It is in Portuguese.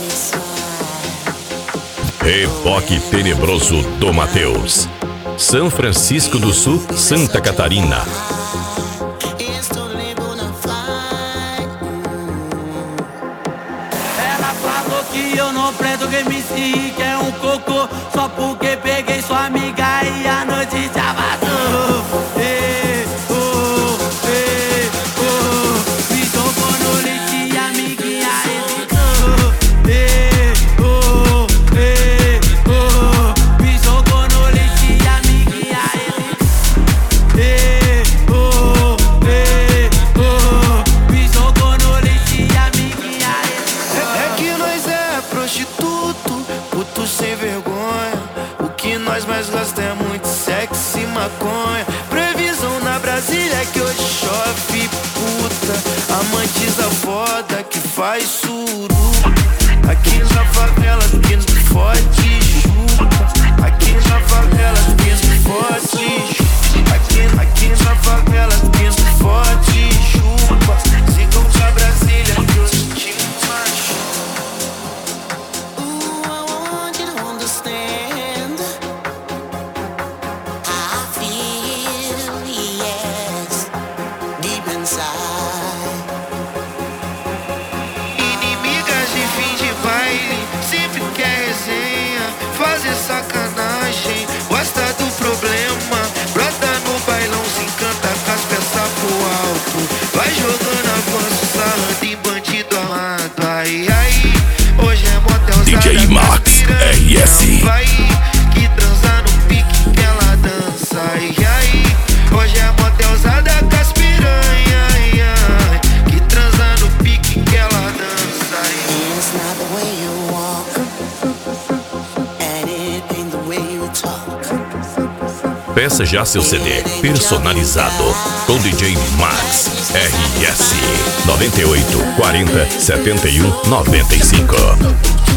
Epoque Tenebroso do Mateus. São Francisco do Sul, Santa Catarina. Ela falou que eu não presto que me siga, que é um cocô, só porque peguei sua amiga e a noite já vazou. Me jogou no leite e a amiguinha hesitou. Me jogou no leite e a amiguinha hesitou. Me jogou no leite e a amiguinha hesitou. É que nós é prostituto, puto sem vergonha. O que nós mais gostamos é muito sexo e maconha. Previsão na Brasília é que hoje chove puta. Amantiza foda que faz suruba. Aqui na favela que nos fode chupa. Aqui na favela que nos fode chupa. Aqui na favela que nos fode chupa. Sigam pra Brasília que hoje te machuca. Ooh, I want you to understand how I feel, yes, deep inside. Inimigas de fim de baile, sempre quer resenha, fazer sacanagem, gosta do problema, brota no bailão, se encanta com as peças pro alto, vai jogando avanço, sarrando em bandido amado. Ai, ai, hoje é motel DJ Max RS. vai que transa no pique que ela dança. Ai, ai, hoje é motelzada com as piranha, ai, ai, que transa no pique que ela dança. Ai. It's not the way you walk, and it ain't the way you talk. Peça já seu CD personalizado com DJ Max RS 98 40 71 95.